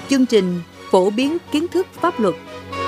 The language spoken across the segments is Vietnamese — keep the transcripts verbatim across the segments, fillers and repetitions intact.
Chương trình phổ biến kiến thức pháp luật.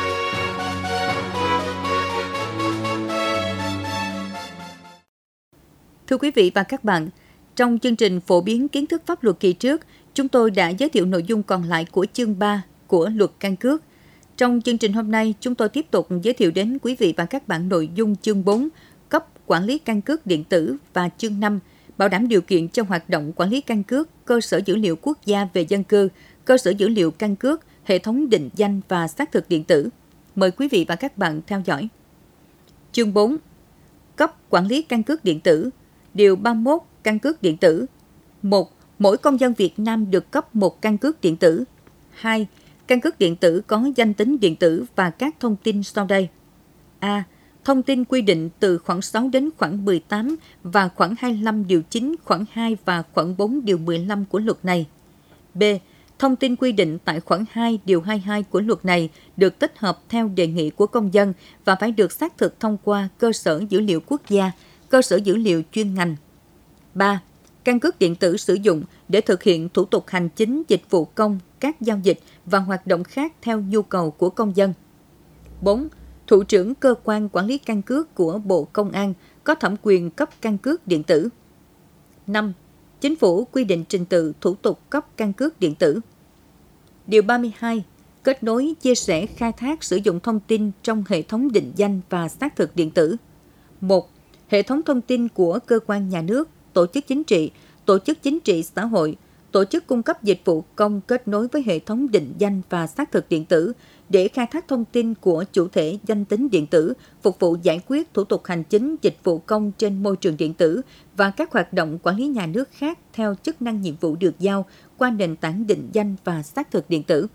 Thưa quý vị và các bạn, trong chương trình phổ biến kiến thức pháp luật kỳ trước, chúng tôi đã giới thiệu nội dung còn lại của chương ba của Luật Căn cước. Trong chương trình hôm nay, chúng tôi tiếp tục giới thiệu đến quý vị và các bạn nội dung chương bốn, cấp quản lý căn cước điện tử và chương năm, bảo đảm điều kiện cho hoạt động quản lý căn cước, cơ sở dữ liệu quốc gia về dân cư, cơ sở dữ liệu căn cước, hệ thống định danh và xác thực điện tử. Mời quý vị và các bạn theo dõi. Chương bốn, cấp quản lý căn cước điện tử. Điều ba mươi mốt căn cước điện tử. một. Mỗi công dân Việt Nam được cấp một căn cước điện tử. hai. Căn cước điện tử có danh tính điện tử và các thông tin sau đây. A. Thông tin quy định từ khoản sáu đến khoản mười tám và khoản hai mươi lăm điều chín, khoản hai và khoản bốn điều mười lăm của luật này. B. Thông tin quy định tại khoản hai điều hai mươi hai của luật này được tích hợp theo đề nghị của công dân và phải được xác thực thông qua cơ sở dữ liệu quốc gia, cơ sở dữ liệu chuyên ngành. ba. Căn cước điện tử sử dụng để thực hiện thủ tục hành chính, dịch vụ công, các giao dịch và hoạt động khác theo nhu cầu của công dân. bốn. Thủ trưởng cơ quan quản lý căn cước của Bộ Công an có thẩm quyền cấp căn cước điện tử. năm. Chính phủ quy định trình tự thủ tục cấp căn cước điện tử. Điều ba mươi hai. Kết nối, chia sẻ, khai thác, sử dụng thông tin trong hệ thống định danh và xác thực điện tử. một. Hệ thống thông tin của cơ quan nhà nước, tổ chức chính trị, tổ chức chính trị xã hội, tổ chức cung cấp dịch vụ công kết nối với hệ thống định danh và xác thực điện tử để khai thác thông tin của chủ thể danh tính điện tử, phục vụ giải quyết thủ tục hành chính, dịch vụ công trên môi trường điện tử và các hoạt động quản lý nhà nước khác theo chức năng nhiệm vụ được giao qua nền tảng định danh và xác thực điện tử.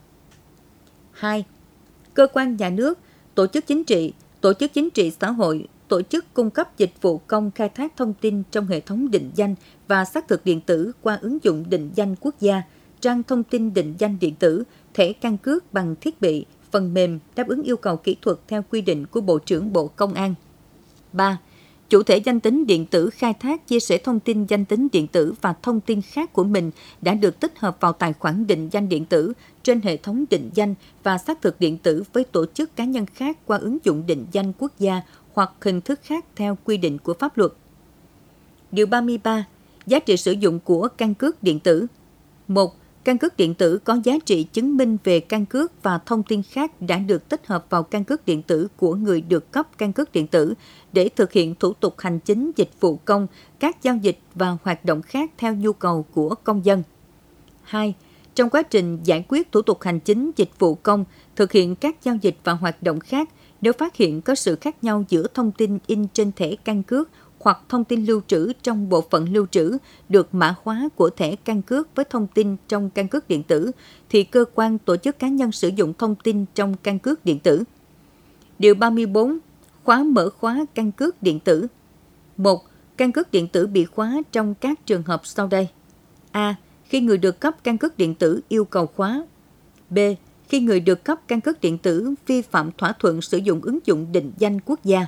hai. Cơ quan nhà nước, tổ chức chính trị, tổ chức chính trị xã hội, tổ chức cung cấp dịch vụ công khai thác thông tin trong hệ thống định danh và xác thực điện tử qua ứng dụng định danh quốc gia, trang thông tin định danh điện tử, thẻ căn cước bằng thiết bị, phần mềm đáp ứng yêu cầu kỹ thuật theo quy định của Bộ trưởng Bộ Công an. ba. Chủ thể danh tính điện tử khai thác, chia sẻ thông tin danh tính điện tử và thông tin khác của mình đã được tích hợp vào tài khoản định danh điện tử trên hệ thống định danh và xác thực điện tử với tổ chức cá nhân khác qua ứng dụng định danh quốc gia hoặc hình thức khác theo quy định của pháp luật. Điều ba mươi ba. Giá trị sử dụng của căn cước điện tử. một. Căn cước điện tử có giá trị chứng minh về căn cước và thông tin khác đã được tích hợp vào căn cước điện tử của người được cấp căn cước điện tử để thực hiện thủ tục hành chính, dịch vụ công, các giao dịch và hoạt động khác theo nhu cầu của công dân. hai. Trong quá trình giải quyết thủ tục hành chính, dịch vụ công, thực hiện các giao dịch và hoạt động khác, nếu phát hiện có sự khác nhau giữa thông tin in trên thẻ căn cước hoặc thông tin lưu trữ trong bộ phận lưu trữ được mã hóa của thẻ căn cước với thông tin trong căn cước điện tử, thì cơ quan, tổ chức cá nhân sử dụng thông tin trong căn cước điện tử. Điều ba mươi bốn. Khóa mở khóa căn cước điện tử. một. Căn cước điện tử bị khóa trong các trường hợp sau đây. A. Khi người được cấp căn cước điện tử yêu cầu khóa. B. Khi người được cấp căn cước điện tử vi phạm thỏa thuận sử dụng ứng dụng định danh quốc gia.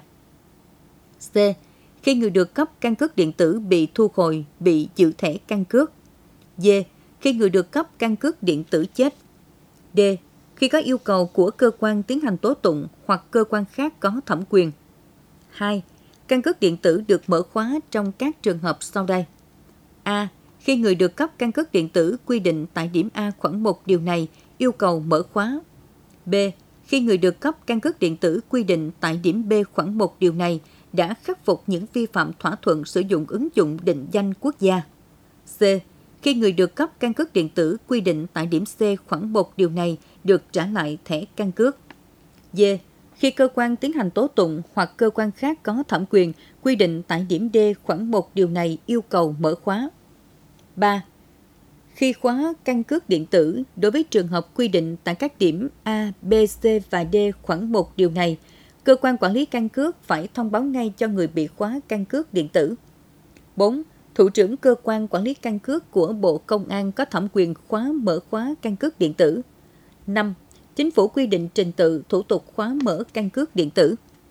C. Khi người được cấp căn cước điện tử bị thu hồi, bị giữ thẻ căn cước. D. Khi người được cấp căn cước điện tử chết. D. Khi có yêu cầu của cơ quan tiến hành tố tụng hoặc cơ quan khác có thẩm quyền. hai. Căn cước điện tử được mở khóa trong các trường hợp sau đây. A. Khi người được cấp căn cước điện tử quy định tại điểm A khoản một điều này yêu cầu mở khóa. B. Khi người được cấp căn cước điện tử quy định tại điểm B khoản một điều này đã khắc phục những vi phạm thỏa thuận sử dụng ứng dụng định danh quốc gia. C. Khi người được cấp căn cước điện tử quy định tại điểm C khoản một điều này được trả lại thẻ căn cước. D. Khi cơ quan tiến hành tố tụng hoặc cơ quan khác có thẩm quyền quy định tại điểm D khoản một điều này yêu cầu mở khóa. ba. Khi khóa căn cước điện tử đối với trường hợp quy định tại các điểm A, B, C và D khoản một điều này, cơ quan quản lý căn cước phải thông báo ngay cho người bị khóa căn cước điện tử. bốn. Thủ trưởng cơ quan quản lý căn cước của Bộ Công an có thẩm quyền khóa mở khóa căn cước điện tử. năm. Chính phủ quy định trình tự thủ tục khóa mở căn cước điện tử.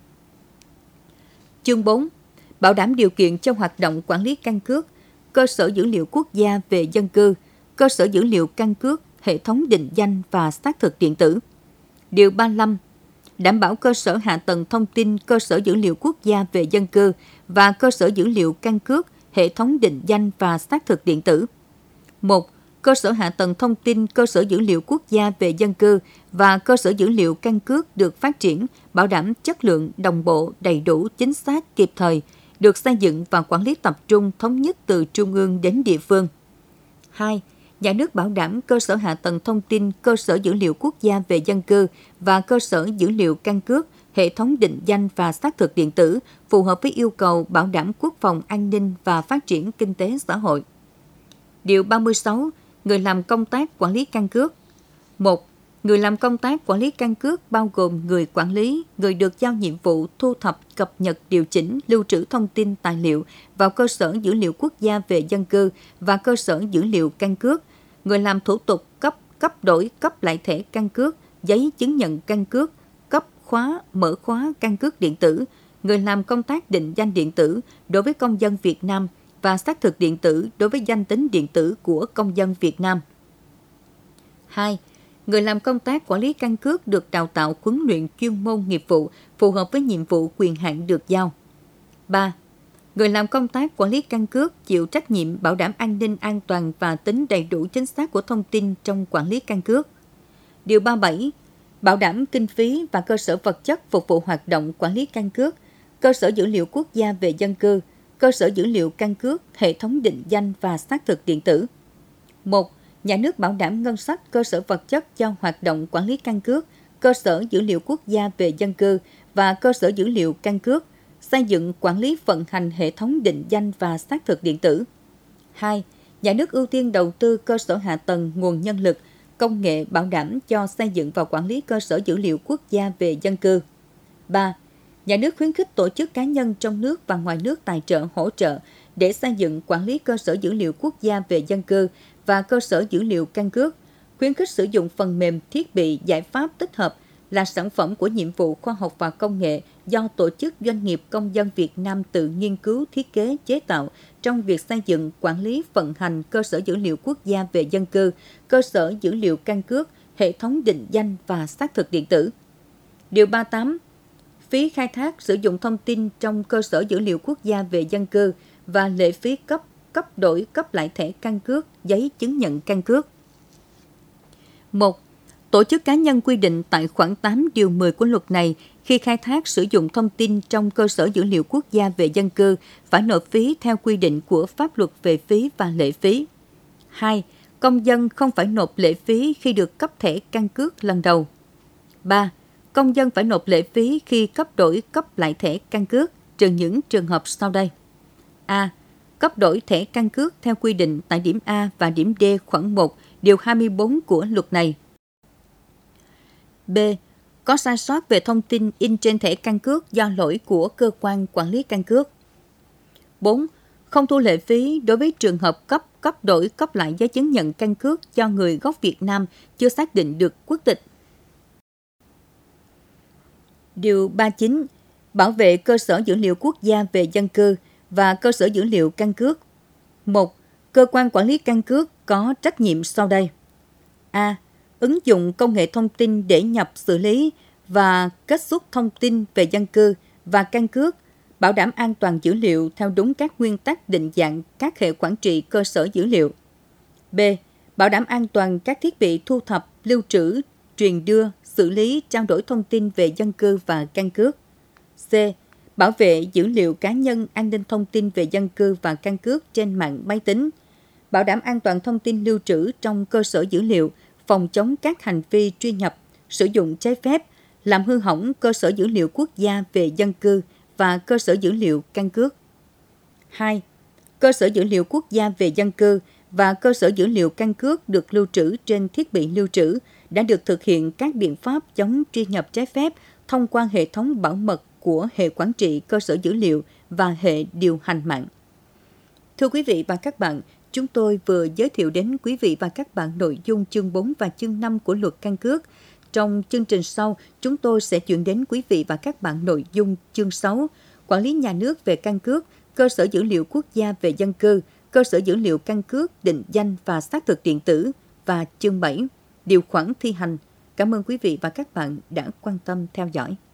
Chương bốn. Bảo đảm điều kiện cho hoạt động quản lý căn cước, cơ sở dữ liệu quốc gia về dân cư, cơ sở dữ liệu căn cước, hệ thống định danh và xác thực điện tử. Điều ba mươi lăm. Đảm bảo cơ sở hạ tầng thông tin, cơ sở dữ liệu quốc gia về dân cư và cơ sở dữ liệu căn cước, hệ thống định danh và xác thực điện tử. một. Cơ sở hạ tầng thông tin, cơ sở dữ liệu quốc gia về dân cư và cơ sở dữ liệu căn cước được phát triển, bảo đảm chất lượng, đồng bộ, đầy đủ, chính xác, kịp thời, được xây dựng và quản lý tập trung, thống nhất từ trung ương đến địa phương. hai. Nhà nước bảo đảm cơ sở hạ tầng thông tin, cơ sở dữ liệu quốc gia về dân cư và cơ sở dữ liệu căn cước, hệ thống định danh và xác thực điện tử phù hợp với yêu cầu bảo đảm quốc phòng an ninh và phát triển kinh tế xã hội. Điều ba mươi sáu. Người làm công tác quản lý căn cước. một. Người làm công tác quản lý căn cước bao gồm người quản lý, người được giao nhiệm vụ thu thập, cập nhật, điều chỉnh, lưu trữ thông tin tài liệu vào cơ sở dữ liệu quốc gia về dân cư và cơ sở dữ liệu căn cước, người làm thủ tục cấp, cấp đổi, cấp lại thẻ căn cước, giấy chứng nhận căn cước, cấp khóa, mở khóa căn cước điện tử, người làm công tác định danh điện tử đối với công dân Việt Nam và xác thực điện tử đối với danh tính điện tử của công dân Việt Nam. hai. Người làm công tác quản lý căn cước được đào tạo huấn luyện chuyên môn nghiệp vụ phù hợp với nhiệm vụ quyền hạn được giao. ba. Người làm công tác quản lý căn cước chịu trách nhiệm bảo đảm an ninh an toàn và tính đầy đủ chính xác của thông tin trong quản lý căn cước. Điều ba mươi bảy. Bảo đảm kinh phí và cơ sở vật chất phục vụ hoạt động quản lý căn cước, cơ sở dữ liệu quốc gia về dân cư, cơ sở dữ liệu căn cước, hệ thống định danh và xác thực điện tử. một. Nhà nước bảo đảm ngân sách, cơ sở vật chất cho hoạt động quản lý căn cước, cơ sở dữ liệu quốc gia về dân cư và cơ sở dữ liệu căn cước, xây dựng quản lý vận hành hệ thống định danh và xác thực điện tử. hai. Nhà nước ưu tiên đầu tư cơ sở hạ tầng, nguồn nhân lực, công nghệ bảo đảm cho xây dựng và quản lý cơ sở dữ liệu quốc gia về dân cư. ba. Nhà nước khuyến khích tổ chức cá nhân trong nước và ngoài nước tài trợ hỗ trợ để xây dựng quản lý cơ sở dữ liệu quốc gia về dân cư và cơ sở dữ liệu căn cước, khuyến khích sử dụng phần mềm, thiết bị, giải pháp tích hợp là sản phẩm của nhiệm vụ khoa học và công nghệ do tổ chức doanh nghiệp công dân Việt Nam tự nghiên cứu, thiết kế, chế tạo trong việc xây dựng, quản lý, vận hành cơ sở dữ liệu quốc gia về dân cư, cơ sở dữ liệu căn cước, hệ thống định danh và xác thực điện tử. Điều ba mươi tám. Phí khai thác sử dụng thông tin trong cơ sở dữ liệu quốc gia về dân cư và lệ phí cấp, cấp đổi, cấp lại thẻ căn cước, giấy chứng nhận căn cước. một. Tổ chức cá nhân quy định tại khoản tám điều mười của luật này khi khai thác sử dụng thông tin trong cơ sở dữ liệu quốc gia về dân cư phải nộp phí theo quy định của pháp luật về phí và lệ phí. hai. Công dân không phải nộp lệ phí khi được cấp thẻ căn cước lần đầu. ba. Công dân phải nộp lệ phí khi cấp đổi, cấp lại thẻ căn cước, trừ những trường hợp sau đây. A. Cấp đổi thẻ căn cước theo quy định tại điểm A và điểm D khoản một, điều hai mươi bốn của luật này. B. Có sai sót về thông tin in trên thẻ căn cước do lỗi của cơ quan quản lý căn cước. bốn. Không thu lệ phí đối với trường hợp cấp, cấp đổi, cấp lại giấy chứng nhận căn cước do người gốc Việt Nam chưa xác định được quốc tịch. Điều ba mươi chín. Bảo vệ cơ sở dữ liệu quốc gia về dân cư và cơ sở dữ liệu căn cước. một. Cơ quan quản lý căn cước có trách nhiệm sau đây. A. Ứng dụng công nghệ thông tin để nhập, xử lý và kết xuất thông tin về dân cư và căn cước, bảo đảm an toàn dữ liệu theo đúng các nguyên tắc định dạng các hệ quản trị cơ sở dữ liệu. B. Bảo đảm an toàn các thiết bị thu thập, lưu trữ, truyền đưa, xử lý, trao đổi thông tin về dân cư và căn cước. C. Bảo vệ dữ liệu cá nhân, an ninh thông tin về dân cư và căn cước trên mạng máy tính. Bảo đảm an toàn thông tin lưu trữ trong cơ sở dữ liệu, phòng chống các hành vi truy nhập, sử dụng trái phép, làm hư hỏng cơ sở dữ liệu quốc gia về dân cư và cơ sở dữ liệu căn cước. hai. Cơ sở dữ liệu quốc gia về dân cư và cơ sở dữ liệu căn cước được lưu trữ trên thiết bị lưu trữ đã được thực hiện các biện pháp chống truy nhập trái phép thông qua hệ thống bảo mật của hệ quản trị cơ sở dữ liệu và hệ điều hành mạng. Thưa quý vị và các bạn, chúng tôi vừa giới thiệu đến quý vị và các bạn nội dung chương bốn và chương năm của luật căn cước. Trong chương trình sau, chúng tôi sẽ chuyển đến quý vị và các bạn nội dung chương sáu, quản lý nhà nước về căn cước, cơ sở dữ liệu quốc gia về dân cư, cơ sở dữ liệu căn cước, định danh và xác thực điện tử, và chương bảy, điều khoản thi hành. Cảm ơn quý vị và các bạn đã quan tâm theo dõi.